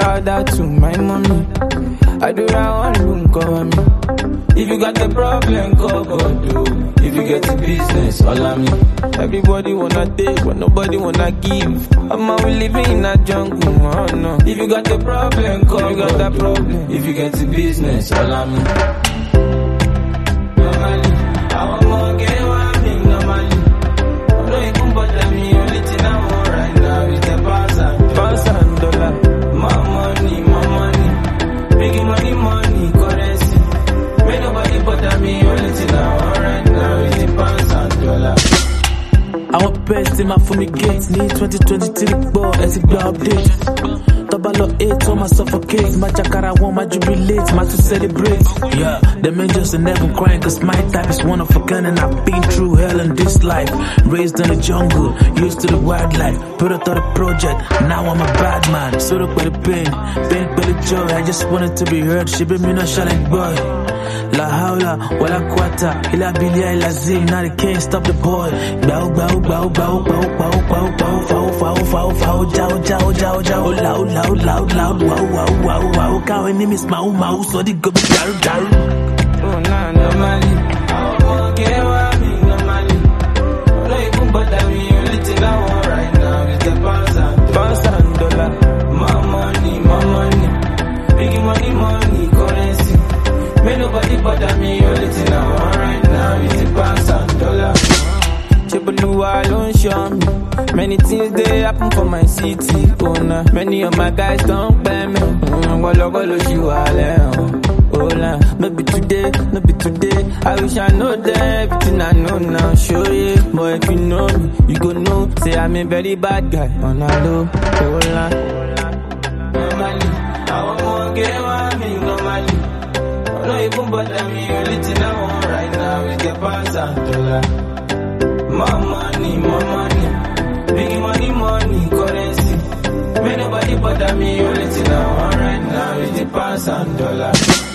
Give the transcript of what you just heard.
Shout out to my mommy. I do that one room cover me. If you got the problem, call God do. If you get the business, all on me. Everybody wanna take, but nobody wanna give. I'm we living in a jungle, oh no. If you got the problem, call God that problem. If you get the business, all on me. Normally, I want more get one thing normally. Although you can bother me, only thing I want right now is the pounds and dollar. My money, making money, currency. Make nobody bother me, only thing I want right now is the pounds and dollar. I want best in my for me gates. Need 2023 ball, as a blow update. Tabalo 8 on my suffocate. My jacara want my jubilate, my to celebrate. Yeah, them angels are never crying, cause my type is one of a kind. And I've been through hell in this life. Raised in the jungle, used to the wildlife. Put out the project, now I'm a bad man. Sort of by the pain by the joy. I just wanted to be heard, she be me no challenge boy. La hawla, wala quata, ila bilia ila zim, now they can't stop the boy. Bow, bow, bow, bow, bow, bow, bow, bow, fow, fow, fow, fow, jow, jow, jow, jow, loud, loud, loud, loud, wow, wow, wow, wow, cow and name is mau, mau, so they go be daru, daru. Oh, nah, normally, I won't get what me normally. No, you can bother me, only thing I want right now is the pounds and dollar. My money, making money, currency. May nobody bother me, only thing I want right now is the pounds and dollar. Chebuluwa don't show me. Many things they happen for my city, oh nah. Many of my guys don't pay me. Oh nah, no be today. I wish I know them, everything I know now. Show you, but if you know me, you go know. Say I'm a very bad guy, on a low, oh nah. Normally, I won't get one me normally. No, you won't bother me, only thing I want right now is the pounds and dollar. My money, making money, currency. May nobody bother me, only thing I want right now is the pounds and dollar.